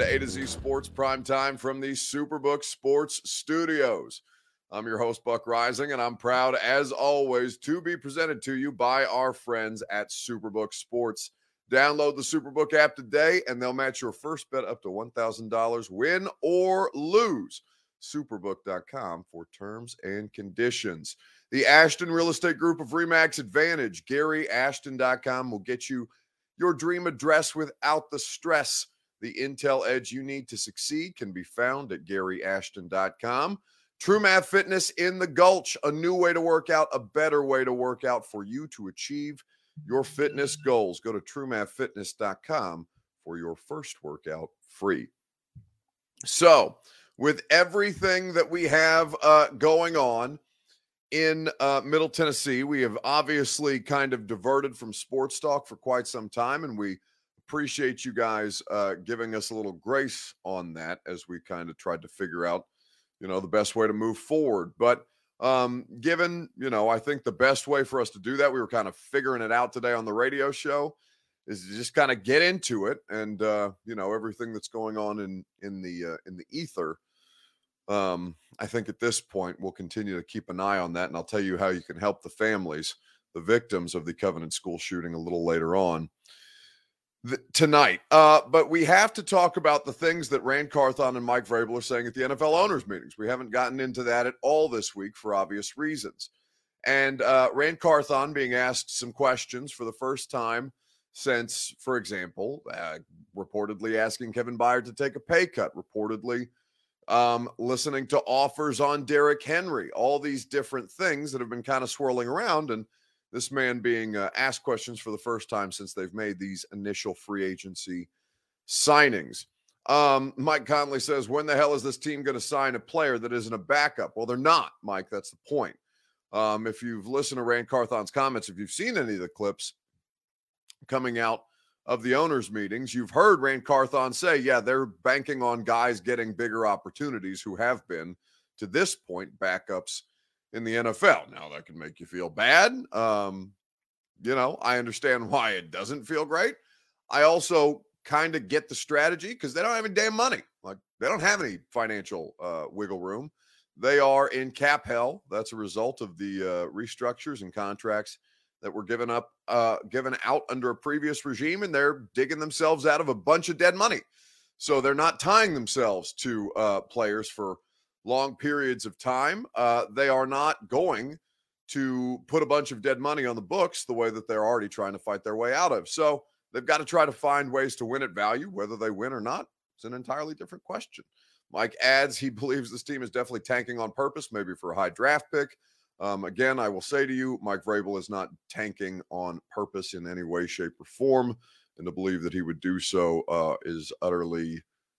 to A to Z Sports Prime Time from the Superbook Sports Studios. I'm your host, Buck Rising, and I'm proud, as always, to be presented to you by our friends at Superbook Sports. Download the Superbook app today, and they'll match your first bet up to $1,000, win or lose. Superbook.com for terms and conditions. The Ashton Real Estate Group of RE/MAX Advantage, GaryAshton.com, will get you your dream address without the stress. The intel edge you need to succeed can be found at GaryAshton.com. True Math Fitness in the Gulch, a new way to work out, a better way to work out for you to achieve your fitness goals. Go to TrueMathFitness.com for your first workout free. So, with everything that we have going on in Middle Tennessee, we have obviously kind of diverted from sports talk for quite some time, and we appreciate you guys giving us a little grace on that as we kind of tried to figure out, the best way to move forward. But given, I think the best way for us to do that, we were kind of figuring it out today on the radio show, is to just kind of get into it and, everything that's going on in the ether. I think at this point, we'll continue to keep an eye on that, and I'll tell you how you can help the families, the victims of the Covenant School shooting, a little later on tonight. But we have to talk about the things that Ran Carthon and Mike Vrabel are saying at the NFL owners meetings. We haven't gotten into that at all this week for obvious reasons. And Ran Carthon being asked some questions for the first time since, for example, reportedly asking Kevin Byard to take a pay cut, reportedly listening to offers on Derrick Henry, all these different things that have been kind of swirling around, and this man being asked questions for the first time since they've made these initial free agency signings. Mike Conley says, when the hell is this team going to sign a player that isn't a backup? Well, they're not, Mike. That's the point. If you've listened to Ran Carthon's comments, if you've seen any of the clips coming out of the owners' meetings, you've heard Ran Carthon say, yeah, they're banking on guys getting bigger opportunities who have been, to this point, backups in the NFL. Now, that can make you feel bad. I understand why it doesn't feel great. I also kind of get the strategy because they don't have any damn money. Like, they don't have any financial wiggle room. They are in cap hell. That's a result of the restructures and contracts that were given out under a previous regime, and they're digging themselves out of a bunch of dead money. So they're not tying themselves to players for long periods of time. They are not going to put a bunch of dead money on the books the way that they're already trying to fight their way out of. So they've got to try to find ways to win at value. Whether they win or not, it's an entirely different question. Mike adds he believes this team is definitely tanking on purpose, maybe for a high draft pick. Again, I will say to you, Mike Vrabel is not tanking on purpose in any way, shape, or form. And to believe that he would do so is utterly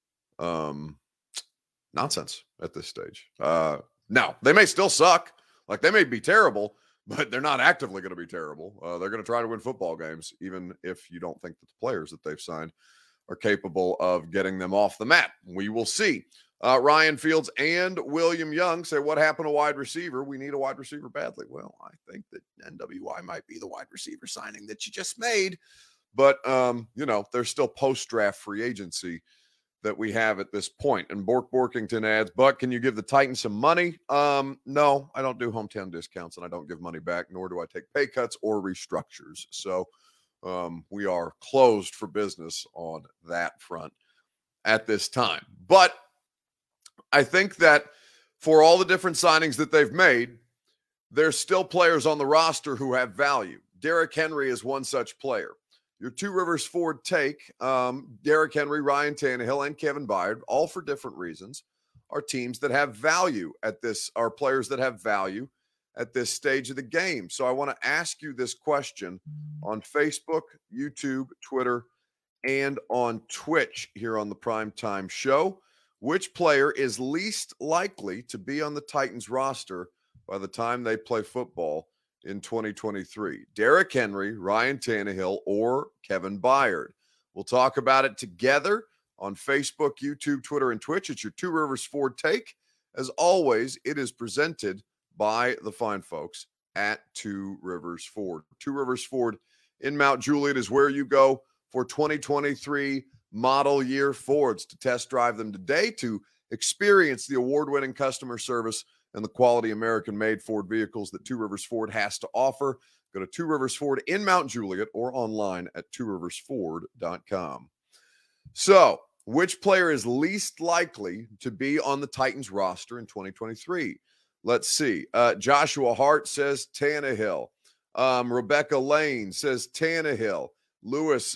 nonsense at this stage. Now, they may still suck. Like, they may be terrible, but they're not actively going to be terrible. They're going to try to win football games, even if you don't think that the players that they've signed are capable of getting them off the mat. We will see. Ryan Fields and William Young say, what happened to wide receiver? We need a wide receiver badly. Well, I think that NWI might be the wide receiver signing that you just made. But, there's still post-draft free agency that we have at this point. And Borkington adds, Buck, can you give the Titans some money? No, I don't do hometown discounts, and I don't give money back, nor do I take pay cuts or restructures. So we are closed for business on that front at this time. But I think that for all the different signings that they've made, there's still players on the roster who have value. Derrick Henry is one such player. Your Two Rivers Ford take, Derrick Henry, Ryan Tannehill, and Kevin Byard, all for different reasons, are teams that have value are players that have value at this stage of the game. So I want to ask you this question on Facebook, YouTube, Twitter, and on Twitch here on the Primetime Show. Which player is least likely to be on the Titans roster by the time they play football in 2023? Derrick Henry, Ryan Tannehill, or Kevin Byard? We'll talk about it together on Facebook, YouTube, Twitter, and Twitch. It's your Two Rivers Ford take. As always, it is presented by the fine folks at Two Rivers Ford. Two Rivers Ford in Mount Juliet is where you go for 2023 model year Fords. To test drive them today, to experience the award-winning customer service and the quality American-made Ford vehicles that Two Rivers Ford has to offer, go to Two Rivers Ford in Mount Juliet or online at tworiversford.com. So, which player is least likely to be on the Titans roster in 2023? Let's see. Joshua Hart says Tannehill. Rebecca Lane says Tannehill. Luis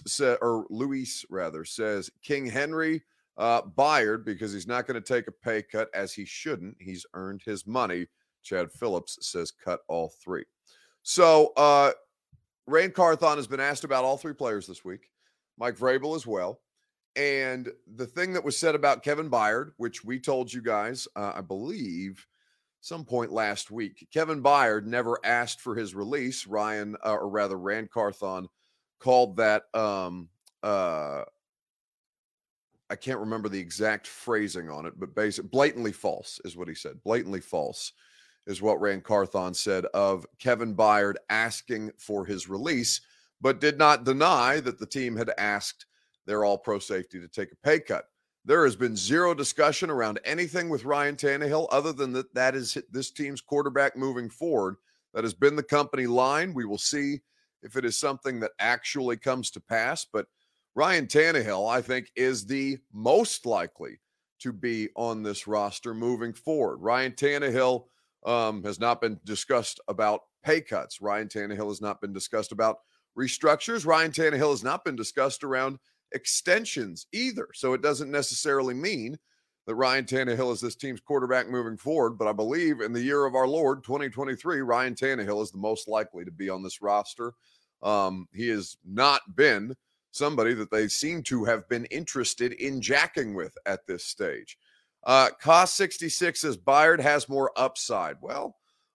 says King Henry. Byard, because he's not going to take a pay cut, as he shouldn't. He's earned his money. Chad Phillips says cut all three. So Ran Carthon has been asked about all three players this week. Mike Vrabel as well. And the thing that was said about Kevin Byard, which we told you guys, I believe, some point last week, Kevin Byard never asked for his release. Ran Carthon called that, I can't remember the exact phrasing on it, but basically blatantly false is what he said. Blatantly false is what Ran Carthon said of Kevin Byard asking for his release, but did not deny that the team had asked their all-pro safety to take a pay cut. There has been zero discussion around anything with Ryan Tannehill other than that is this team's quarterback moving forward. That has been the company line. We will see if it is something that actually comes to pass. But Ryan Tannehill, I think, is the most likely to be on this roster moving forward. Ryan Tannehill has not been discussed about pay cuts. Ryan Tannehill has not been discussed about restructures. Ryan Tannehill has not been discussed around extensions either. So it doesn't necessarily mean that Ryan Tannehill is this team's quarterback moving forward, but I believe in the year of our Lord, 2023, Ryan Tannehill is the most likely to be on this roster. He has not been somebody that they seem to have been interested in jacking with at this stage. Cost 66 says Byard has more upside. Well,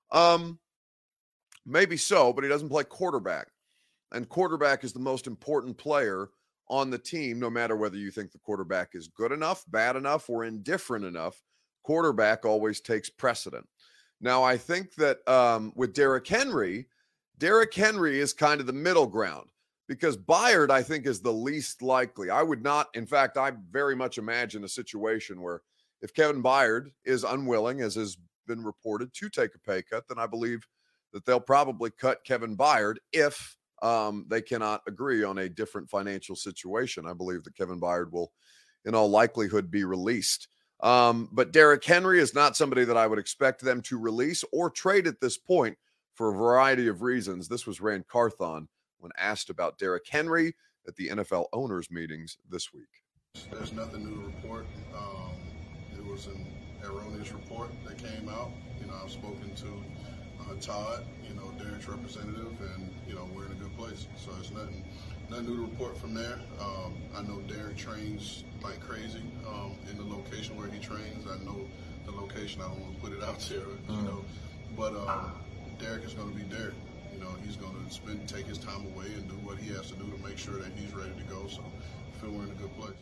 maybe so, but he doesn't play quarterback. And quarterback is the most important player on the team, no matter whether you think the quarterback is good enough, bad enough, or indifferent enough. Quarterback always takes precedent. Now, I think that with Derrick Henry is kind of the middle ground because Byard, I think, is the least likely. I would not, in fact, I very much imagine a situation where if Kevin Byard is unwilling, as has been reported, to take a pay cut, then I believe that they'll probably cut Kevin Byard if they cannot agree on a different financial situation. I believe that Kevin Byard will, in all likelihood, be released. But Derrick Henry is not somebody that I would expect them to release or trade at this point for a variety of reasons. This was Ran Carthon when asked about Derrick Henry at the NFL owners meetings this week. There's nothing new to report. It was an erroneous report that came out. I've spoken to Todd, Derrick's representative, and, we're in a good place. So it's nothing new to report from there. I know Derrick trains like crazy in the location where he trains. I know the location. I don't want to put it out there, but Derrick is going to be Derrick. He's going to take his time away and do what he has to do to make sure that he's ready to go. So I feel we're in a good place.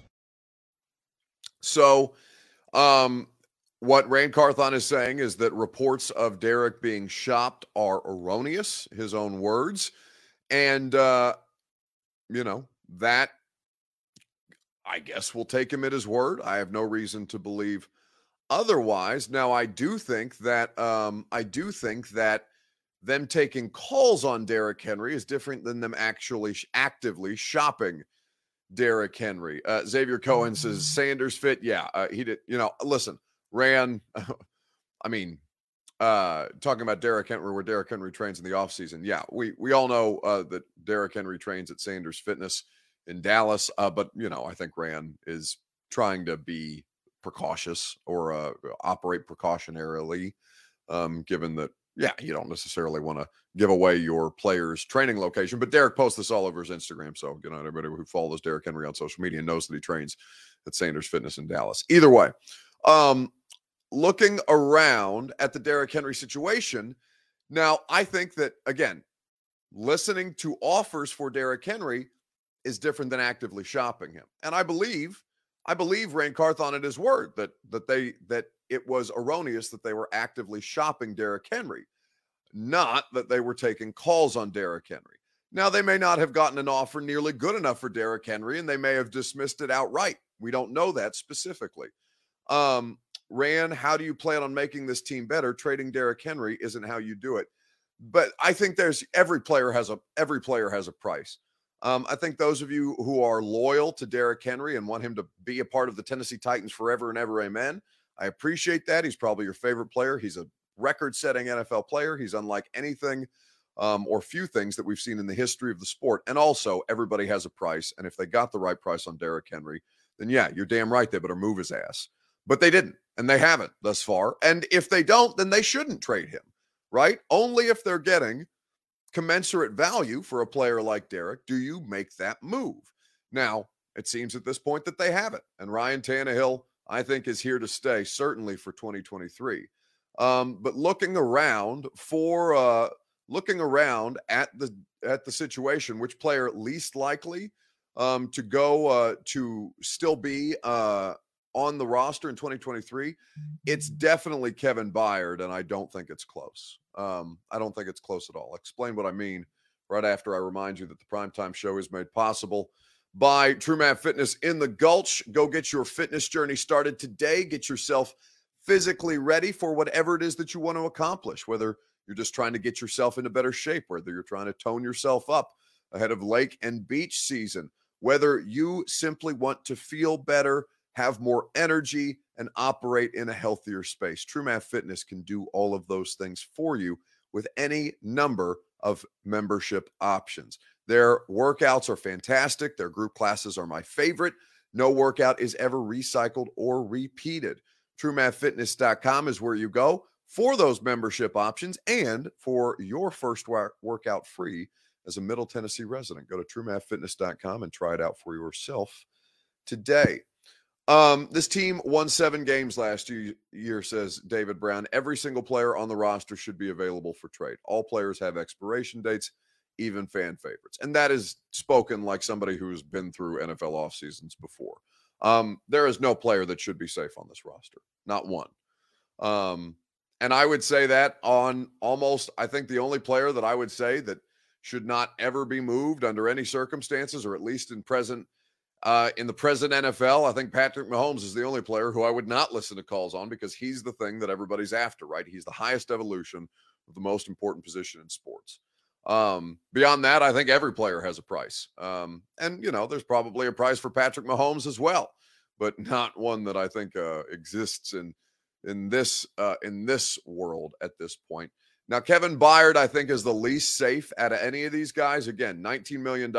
So, what Ran Carthon is saying is that reports of Derrick being shopped are erroneous, his own words. And, that I guess we'll take him at his word. I have no reason to believe otherwise. Now, I do think that them taking calls on Derrick Henry is different than them actually actively shopping Derrick Henry. Xavier Cohen says Sanders fit. Yeah, he did. Listen, Ran, talking about Derrick Henry, where Derrick Henry trains in the offseason. Yeah, we all know that Derrick Henry trains at Sanders Fitness in Dallas. But, I think Ran is trying to be precautious or operate precautionarily, given that, you don't necessarily want to give away your player's training location. But Derrick posts this all over his Instagram. So, everybody who follows Derrick Henry on social media knows that he trains at Sanders Fitness in Dallas. Either way, looking around at the Derrick Henry situation, now I think that, again, listening to offers for Derrick Henry is different than actively shopping him. And I believe Ran Carthon at his word that it was erroneous that they were actively shopping Derrick Henry, not that they were taking calls on Derrick Henry. Now, they may not have gotten an offer nearly good enough for Derrick Henry, and they may have dismissed it outright. We don't know that specifically. Ran, how do you plan on making this team better? Trading Derrick Henry isn't how you do it. But I think every player has a price. I think those of you who are loyal to Derrick Henry and want him to be a part of the Tennessee Titans forever and ever, amen. I appreciate that. He's probably your favorite player. He's a record-setting NFL player. He's unlike anything or few things that we've seen in the history of the sport. And also, everybody has a price. And if they got the right price on Derrick Henry, then yeah, you're damn right they better move his ass. But they didn't, and they haven't thus far. And if they don't, then they shouldn't trade him, right? Only if they're getting commensurate value for a player like Derrick do you make that move. Now, it seems at this point that they haven't. And Ryan Tannehill, I think, is here to stay, certainly for 2023. But looking around at the situation, which player least likely to go to still be on the roster in 2023, it's definitely Kevin Byard, and I don't think it's close. I don't think it's close at all. I'll explain what I mean right after I remind you that the Primetime Show is made possible by TrueMath Fitness in the Gulch. Go get your fitness journey started today. Get yourself physically ready for whatever it is that you want to accomplish, whether you're just trying to get yourself into better shape, whether you're trying to tone yourself up ahead of lake and beach season, whether you simply want to feel better, have more energy, and operate in a healthier space. TrueMath Fitness can do all of those things for you with any number of membership options. Their workouts are fantastic. Their group classes are my favorite. No workout is ever recycled or repeated. TrueMathFitness.com is where you go for those membership options and for your first workout free as a Middle Tennessee resident. Go to TrueMathFitness.com and try it out for yourself today. This team won 7 games last year, says David Brown. Every single player on the roster should be available for trade. All players have expiration dates, even fan favorites. And that is spoken like somebody who's been through NFL off seasons before. There is no player that should be safe on this roster. Not one. And I would say that on almost, I think the only player that I would say that should not ever be moved under any circumstances, or at least in the present NFL, I think Patrick Mahomes is the only player who I would not listen to calls on, because he's the thing that everybody's after, right? He's the highest evolution of the most important position in sports. Beyond that, I think every player has a price. And, there's probably a price for Patrick Mahomes as well, but not one that I think exists in this world at this point. Now, Kevin Byard, I think, is the least safe out of any of these guys. Again, $19 million.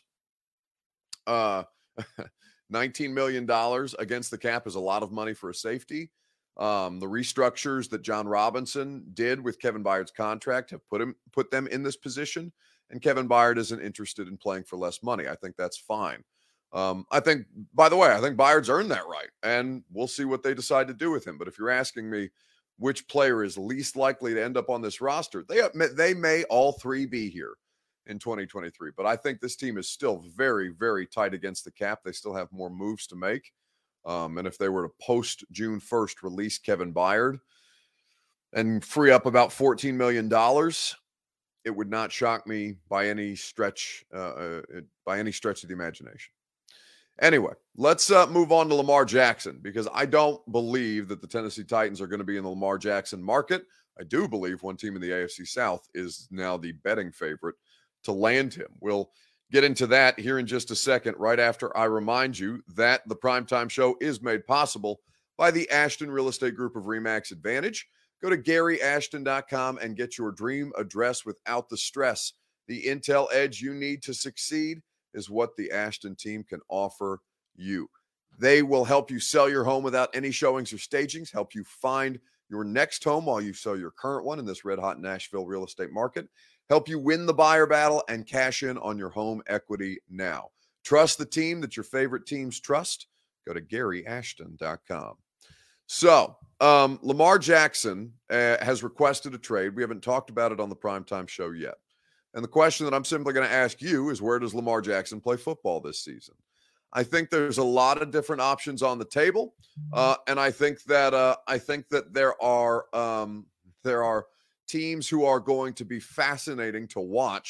$19 million against the cap is a lot of money for a safety. The restructures that John Robinson did with Kevin Byard's contract have put them in this position, and Kevin Byard isn't interested in playing for less money. I think that's fine. I think Byard's earned that right, and we'll see what they decide to do with him. But if you're asking me which player is least likely to end up on this roster, they may all three be here in 2023. But I think this team is still very, very tight against the cap. They still have more moves to make. And if they were to post June 1st release Kevin Byard and free up about $14 million, it would not shock me by any stretch of the imagination. Anyway, let's move on to Lamar Jackson, because I don't believe that the Tennessee Titans are going to be in the Lamar Jackson market. I do believe one team in the AFC South is now the betting favorite to land him. We'll get into that here in just a second, right after I remind you that the Primetime Show is made possible by the Ashton Real Estate Group of RE/MAX Advantage. Go to GaryAshton.com and get your dream address without the stress. The intel edge you need to succeed is what the Ashton team can offer you. They will help you sell your home without any showings or stagings, help you find your next home while you sell your current one in this red-hot Nashville real estate market, help you win the buyer battle, and cash in on your home equity now. Trust the team that your favorite teams trust. Go to GaryAshton.com. So, Lamar Jackson has requested a trade. We haven't talked about it on the Primetime Show yet. And the question that I'm simply going to ask you is, where does Lamar Jackson play football this season? I think there's a lot of different options on the table, and I think that there are teams who are going to be fascinating to watch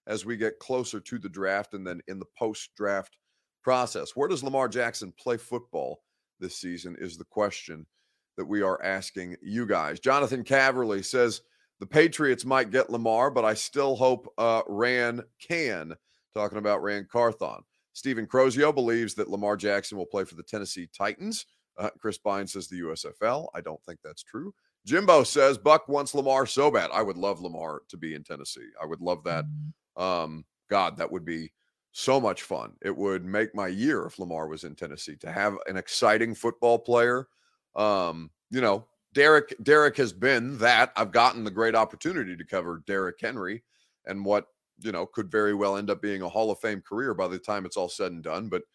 as we get closer to the draft and then in the post-draft process. Where does Lamar Jackson play football this season is the question that we are asking you guys. Jonathan Caverly says the Patriots might get Lamar, but I still hope Ran can, talking about Ran Carthon. Stephen Crozio believes that Lamar Jackson will play for the Tennessee Titans. Chris Bine says the USFL. I don't think that's true. Jimbo says Buck wants Lamar so bad. I would love Lamar to be in Tennessee. I would love that. God, that would be so much fun. It would make my year if Lamar was in Tennessee, to have an exciting football player. Derrick has been that. I've gotten the great opportunity to cover Derrick Henry and what, could very well end up being a Hall of Fame career by the time it's all said and done. But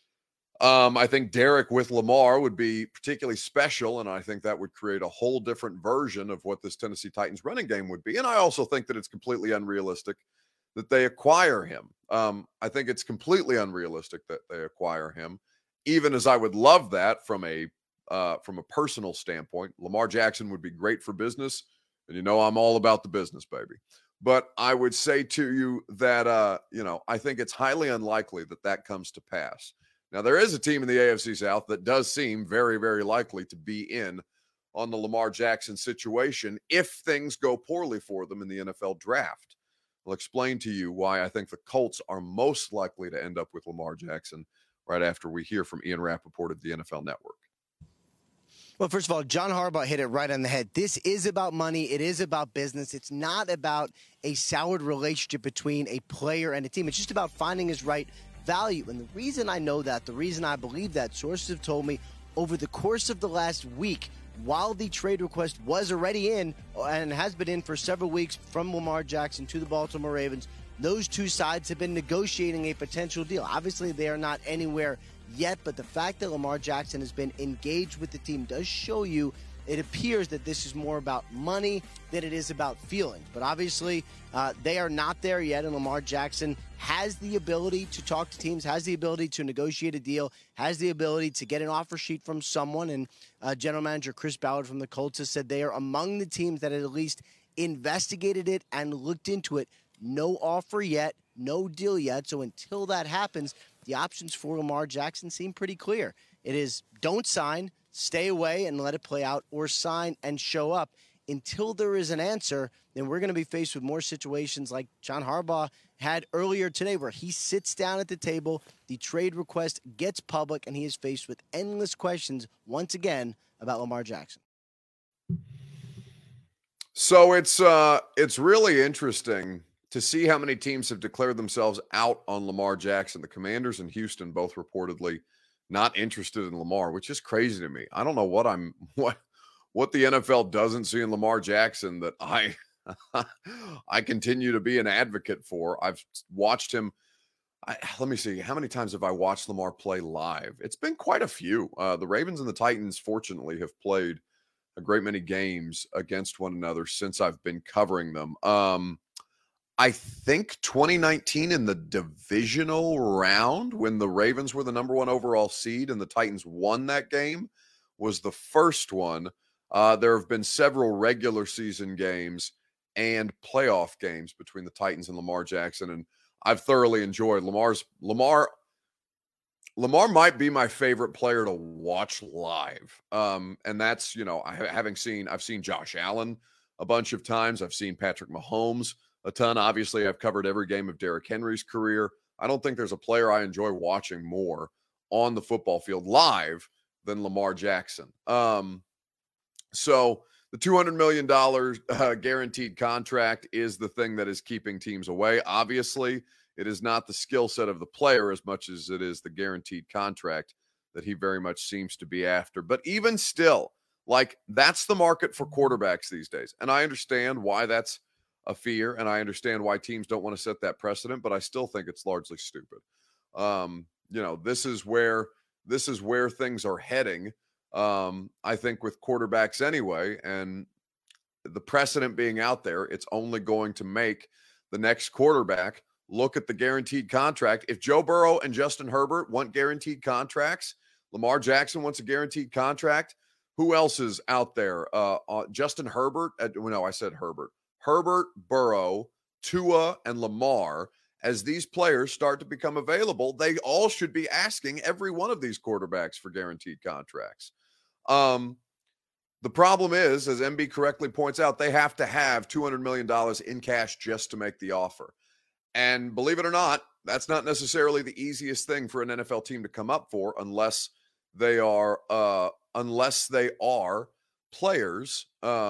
I think Derrick with Lamar would be particularly special, and I think that would create a whole different version of what this Tennessee Titans running game would be. And I also think that it's completely unrealistic that they acquire him. I think it's completely unrealistic that they acquire him, even as I would love that from a personal standpoint. Lamar Jackson would be great for business, and I'm all about the business, baby. But I would say to you that, I think it's highly unlikely that that comes to pass. Now, there is a team in the AFC South that does seem very, very likely to be in on the Lamar Jackson situation if things go poorly for them in the NFL draft. I'll explain to you why I think the Colts are most likely to end up with Lamar Jackson right after we hear from Ian Rappaport of the NFL Network. Well, first of all, John Harbaugh hit it right on the head. This is about money. It is about business. It's not about a soured relationship between a player and a team. It's just about finding his right value. And the reason I know that, the reason I believe that, sources have told me over the course of the last week, while the trade request was already in and has been in for several weeks from Lamar Jackson to the Baltimore Ravens, those two sides have been negotiating a potential deal. Obviously, they are not anywhere yet, but the fact that Lamar Jackson has been engaged with the team does show you it appears that this is more about money than it is about feelings. But obviously, they are not there yet, and Lamar Jackson has the ability to talk to teams, has the ability to negotiate a deal, has the ability to get an offer sheet from someone. And General Manager Chris Ballard from the Colts has said they are among the teams that had at least investigated it and looked into it. No offer yet, no deal yet. So until that happens, the options for Lamar Jackson seem pretty clear. It is don't sign, stay away and let it play out, or sign and show up. Until there is an answer, then we're going to be faced with more situations like John Harbaugh had earlier today, where he sits down at the table, the trade request gets public, and he is faced with endless questions once again about Lamar Jackson. So it's really interesting to see how many teams have declared themselves out on Lamar Jackson. The Commanders and Houston both reportedly not interested in Lamar, which is crazy to me. I don't know what the NFL doesn't see in Lamar Jackson that I continue to be an advocate for. I've watched him. Let me see. How many times have I watched Lamar play live? It's been quite a few. The Ravens and the Titans, fortunately, have played a great many games against one another since I've been covering them. I think 2019 in the divisional round, when the Ravens were the number one overall seed and the Titans won that game, was the first one. There have been several regular season games and playoff games between the Titans and Lamar Jackson, and I've thoroughly enjoyed Lamar might be my favorite player to watch live. And that's, I've seen Josh Allen a bunch of times. I've seen Patrick Mahomes a ton. Obviously, I've covered every game of Derrick Henry's career. I don't think there's a player I enjoy watching more on the football field live than Lamar Jackson. So the $200 million guaranteed contract is the thing that is keeping teams away. Obviously, it is not the skill set of the player as much as it is the guaranteed contract that he very much seems to be after. But even still, that's the market for quarterbacks these days. And I understand why that's a fear, and I understand why teams don't want to set that precedent, but I still think it's largely stupid. This is where things are heading. I think with quarterbacks anyway, and the precedent being out there, it's only going to make the next quarterback look at the guaranteed contract. If Joe Burrow and Justin Herbert want guaranteed contracts, Lamar Jackson wants a guaranteed contract. Who else is out there? Justin Herbert. I said Herbert. Herbert, Burrow, Tua, and Lamar, as these players start to become available, they all should be asking every one of these quarterbacks for guaranteed contracts. The problem is, as MB correctly points out, they have to have $200 million in cash just to make the offer. And believe it or not, that's not necessarily the easiest thing for an NFL team to come up for unless they are players,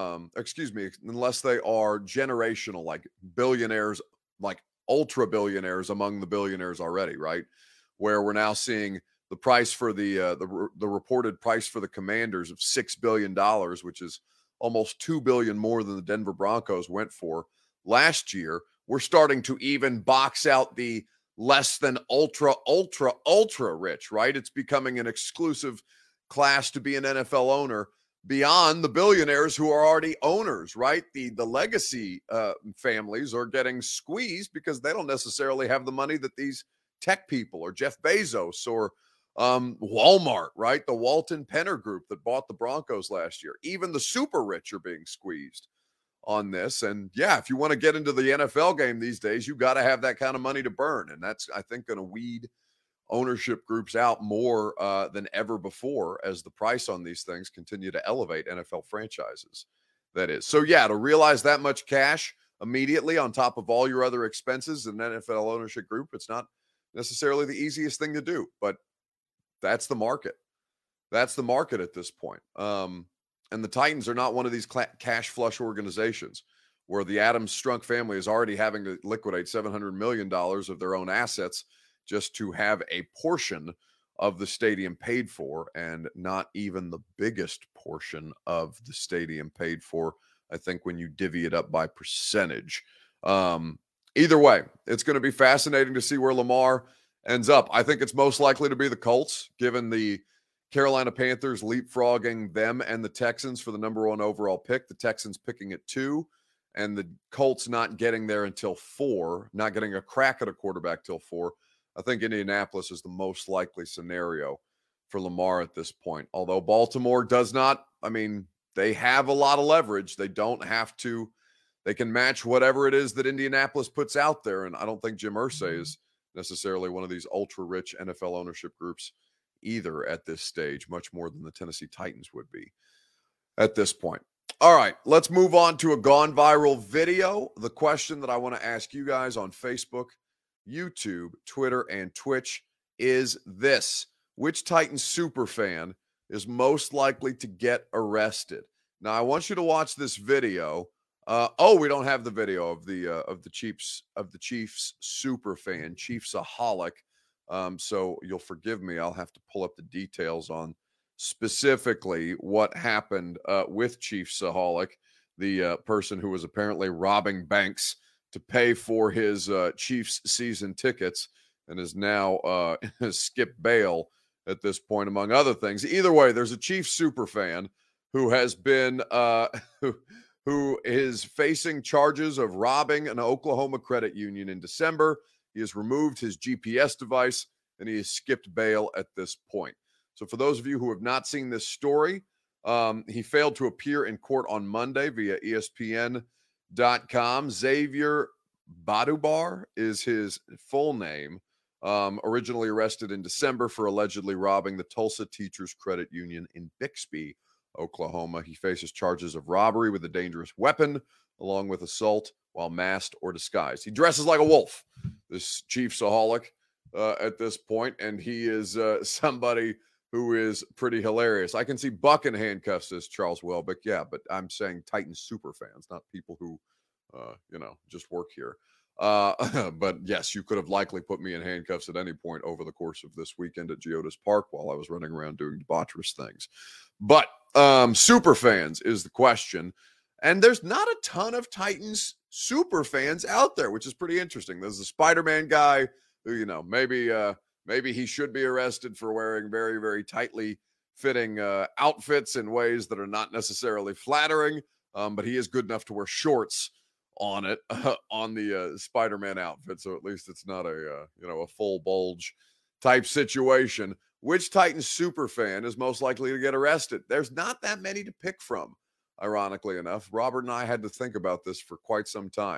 unless they are generational, like billionaires, like ultra billionaires among the billionaires already, right? Where we're now seeing the price for the reported price for the Commanders of $6 billion, which is almost $2 billion more than the Denver Broncos went for last year. We're starting to even box out the less than ultra rich, right? It's becoming an exclusive class to be an NFL owner beyond the billionaires who are already owners, right? The legacy families are getting squeezed because they don't necessarily have the money that these tech people or Jeff Bezos or Walmart, right? The Walton Penner Group that bought the Broncos last year. Even the super rich are being squeezed on this. And yeah, if you want to get into the NFL game these days, you got to have that kind of money to burn. And that's, I think, going to weed ownership groups out more than ever before as the price on these things continue to elevate NFL franchises. That is. So yeah, to realize that much cash immediately on top of all your other expenses in an NFL ownership group, it's not necessarily the easiest thing to do, but that's the market. That's the market at this point. And the Titans are not one of these cash flush organizations where the Adams Strunk family is already having to liquidate $700 million of their own assets just to have a portion of the stadium paid for, and not even the biggest portion of the stadium paid for, I think, when you divvy it up by percentage. Either way, it's going to be fascinating to see where Lamar ends up. I think it's most likely to be the Colts, given the Carolina Panthers leapfrogging them and the Texans for the number 1 overall pick. The Texans picking at 2, and the Colts not getting there until 4, not getting a crack at a quarterback till 4. I think Indianapolis is the most likely scenario for Lamar at this point. Although Baltimore does not, I mean, they have a lot of leverage. They don't have to, they can match whatever it is that Indianapolis puts out there. And I don't think Jim Irsay is necessarily one of these ultra-rich NFL ownership groups either at this stage, much more than the Tennessee Titans would be at this point. All right, let's move on to a gone viral video. The question that I want to ask you guys on Facebook, YouTube, Twitter, and Twitch is this: which Titans super fan is most likely to get arrested? Now, I want you to watch this video. We don't have the video of the Chiefs super fan, Chiefsaholic. So you'll forgive me. I'll have to pull up the details on specifically what happened with Chiefsaholic, the person who was apparently robbing banks to pay for his Chiefs season tickets and is now skipped bail at this point, among other things. Either way, there's a Chiefs super fan who has been who is facing charges of robbing an Oklahoma credit union in December. He has removed his GPS device and he has skipped bail at this point. So for those of you who have not seen this story, he failed to appear in court on Monday via ESPN.com. Xavier Badubar is his full name. Originally arrested in December for allegedly robbing the Tulsa Teachers Credit Union in Bixby, Oklahoma. He faces charges of robbery with a dangerous weapon, along with assault while masked or disguised. He dresses like a wolf, this Chiefsaholic, at this point, and he is somebody who is pretty hilarious. I can see Buck in handcuffs as Charles Welbeck, yeah, but I'm saying Titans super fans, not people who, just work here. But yes, you could have likely put me in handcuffs at any point over the course of this weekend at Geodis Park while I was running around doing debaucherous things. But super fans is the question. And there's not a ton of Titans super fans out there, which is pretty interesting. There's a Spider-Man guy who, maybe he should be arrested for wearing very, very tightly fitting outfits in ways that are not necessarily flattering. But he is good enough to wear shorts on it, on the Spider-Man outfit. So at least it's not a full bulge type situation. Which Titans super fan is most likely to get arrested? There's not that many to pick from, ironically enough. Robert and I had to think about this for quite some time.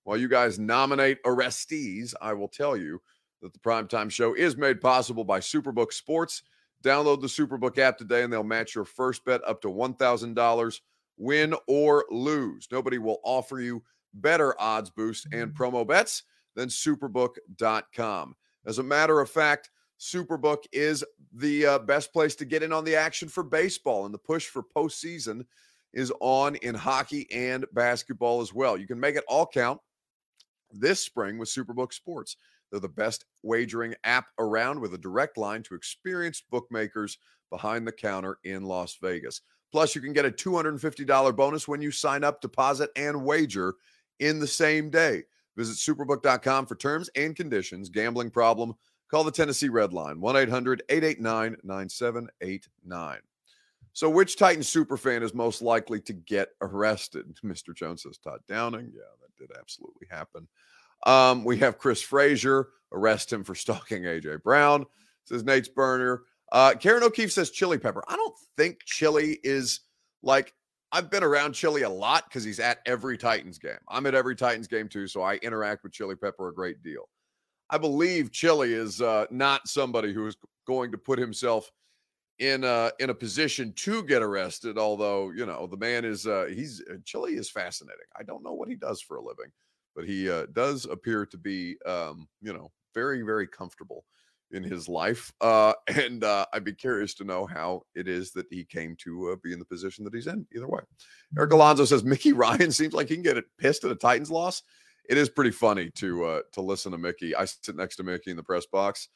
while you guys nominate arrestees, I will tell you that the Primetime Show is made possible by Superbook Sports. Download the Superbook app today, and they'll match your first bet up to $1,000, win or lose. Nobody will offer you better odds boost and promo bets than Superbook.com. As a matter of fact, Superbook is the best place to get in on the action for baseball, and the push for postseason is on in hockey and basketball as well. You can make it all count this spring with Superbook Sports. They're the best wagering app around with a direct line to experienced bookmakers behind the counter in Las Vegas. Plus, you can get a $250 bonus when you sign up, deposit, and wager in the same day. Visit superbook.com for terms and conditions. Gambling problem? Call the Tennessee Red Line, 1-800-889-9789. So which Titans superfan is most likely to get arrested? Mr. Jones says Todd Downing. Yeah, that did absolutely happen. We have Chris Frazier. Arrest him for stalking A.J. Brown, says Nate's Burner. Karen O'Keefe says Chili Pepper. I don't think Chili is like, I've been around Chili a lot because he's at every Titans game. I'm at every Titans game too, so I interact with Chili Pepper a great deal. I believe Chili is not somebody who is going to put himself in a position to get arrested, although, you know, the man is, Chili is fascinating. I don't know what he does for a living, but he does appear to be, very, very comfortable in his life. And I'd be curious to know how it is that he came to be in the position that he's in either way. Eric Alonso says Mickey Ryan seems like he can get pissed at a Titans loss. It is pretty funny to listen to Mickey. I sit next to Mickey in the press box.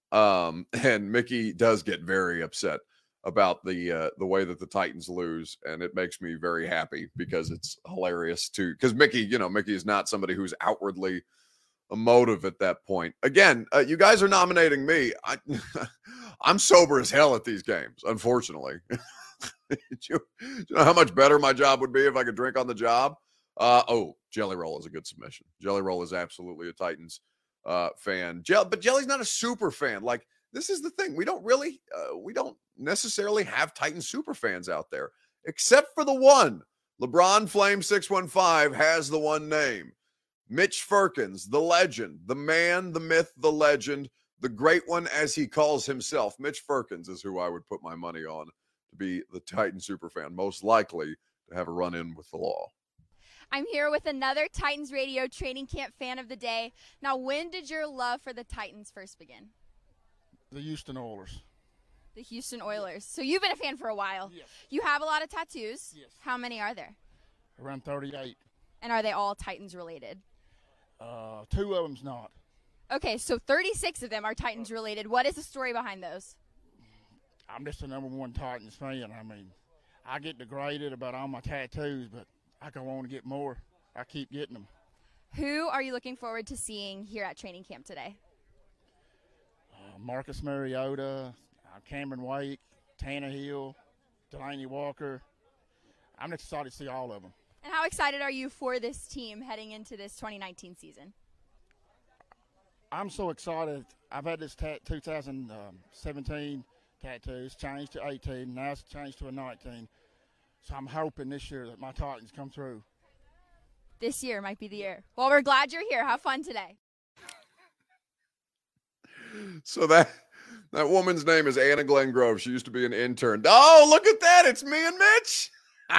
And Mickey does get very upset about the way that the Titans lose. And it makes me very happy because it's hilarious too. Because Mickey is not somebody who's outwardly emotive at that point. Again, you guys are nominating me. I'm sober as hell at these games, unfortunately. Do you know how much better my job would be if I could drink on the job? Jelly Roll is a good submission. Jelly Roll is absolutely a Titans fan. But Jelly's not a super fan. Like, this is the thing. We don't necessarily have Titans super fans out there, except for the one. LeBron Flame 615 has the one name. Mitch Firkins, the legend, the man, the myth, the legend, the great one as he calls himself. Mitch Firkins is who I would put my money on to be the Titan superfan, most likely to have a run-in with the law. I'm here with another Titans Radio training camp fan of the day. Now, when did your love for the Titans first begin? The Houston Oilers. The Houston Oilers. So you've been a fan for a while. Yes. You have a lot of tattoos. Yes. How many are there? Around 38. And are they all Titans related? 2 of them's not. Okay, so 36 of them are Titans related. What is the story behind those? I'm just the number one Titans fan. I mean, I get degraded about all my tattoos, but I go on to get more. I keep getting them. Who are you looking forward to seeing here at training camp today? Marcus Mariota, Cameron Wake, Tannehill, Delaney Walker. I'm excited to see all of them. And how excited are you for this team heading into this 2019 season? I'm so excited. I've had this 2017 tattoos changed to 18. Now it's changed to a 19. So I'm hoping this year that my Titans come through. This year might be the year. Well, we're glad you're here. Have fun today. So that woman's name is Anna Glenn Grove. She used to be an intern. Oh, look at that. It's me and Mitch.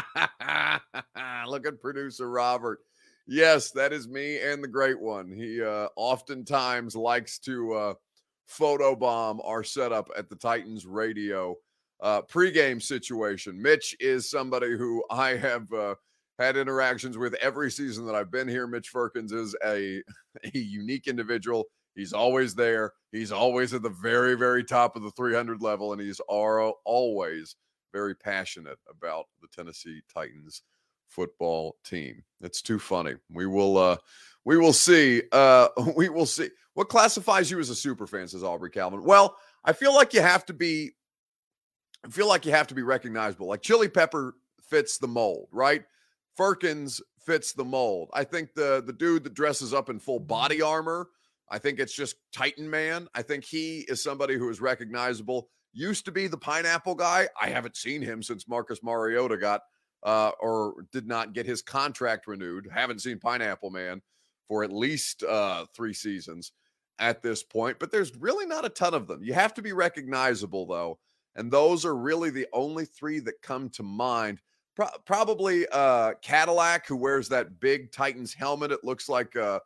Look at producer Robert. Yes, that is me and the great one. He oftentimes likes to photobomb our setup at the Titans radio pregame situation. Mitch is somebody who I have had interactions with every season that I've been here. Mitch Firkins is a unique individual. He's always there. He's always at the very, very top of the 300 level, and he's always very passionate about the Tennessee Titans football team. It's too funny. We will see. We will see. What classifies you as a super fan, says Aubrey Calvin? Well, I feel like you have to be recognizable. Like Chili Pepper fits the mold, right? Firkins fits the mold. I think the dude that dresses up in full body armor, I think it's just Titan Man. I think he is somebody who is recognizable. Used to be the pineapple guy. I haven't seen him since Marcus Mariota got or did not get his contract renewed. Haven't seen Pineapple Man for at least 3 seasons at this point, but there's really not a ton of them. You have to be recognizable, though, and those are really the only 3 that come to mind. Probably Cadillac, who wears that big Titans helmet. It looks like the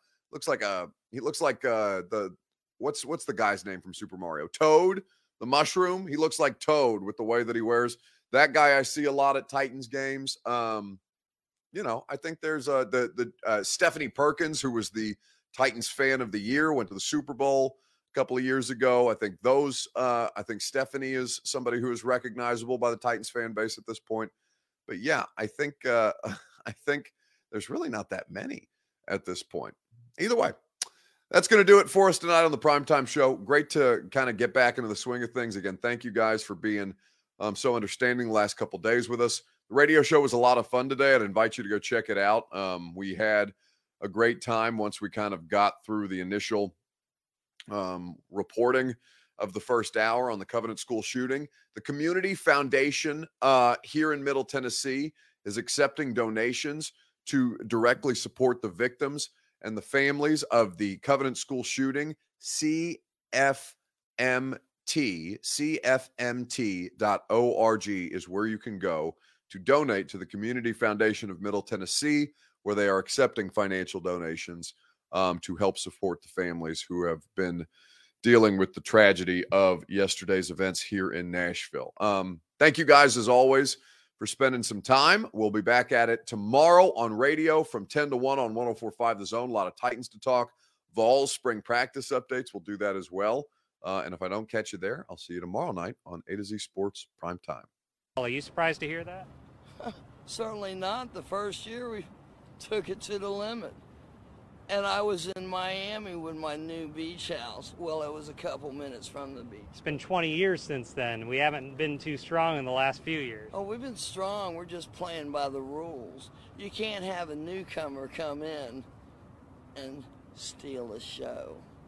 what's the guy's name from Super Mario? Toad, the mushroom. He looks like Toad with the way that he wears. That guy I see a lot at Titans games. You know, I think there's the Stephanie Perkins, who was the Titans fan of the year, went to the Super Bowl a couple of years ago. I think I think Stephanie is somebody who is recognizable by the Titans fan base at this point. But yeah, I think there's really not that many at this point. Either way, that's going to do it for us tonight on the Primetime Show. Great to kind of get back into the swing of things again. Thank you guys for being so understanding the last couple of days with us. The radio show was a lot of fun today. I'd invite you to go check it out. We had a great time once we kind of got through the initial reporting of the first hour on the Covenant School shooting. The Community Foundation here in Middle Tennessee is accepting donations to directly support the victims and the families of the Covenant School shooting. CFMT.org is where you can go to donate to the Community Foundation of Middle Tennessee, where they are accepting financial donations to help support the families who have been dealing with the tragedy of yesterday's events here in Nashville. Thank you guys, as always, for spending some time. We'll be back at it tomorrow on radio from 10 to 1 on 104.5 The Zone. A lot of Titans to talk. Vols spring practice updates. We'll do that as well. And if I don't catch you there, I'll see you tomorrow night on A to Z Sports Prime Time. Are you surprised to hear that? Certainly not. The first year we took it to the limit. And I was in Miami with my new beach house. Well, it was a couple minutes from the beach. It's been 20 years since then. We haven't been too strong in the last few years. Oh, we've been strong. We're just playing by the rules. You can't have a newcomer come in and steal a show.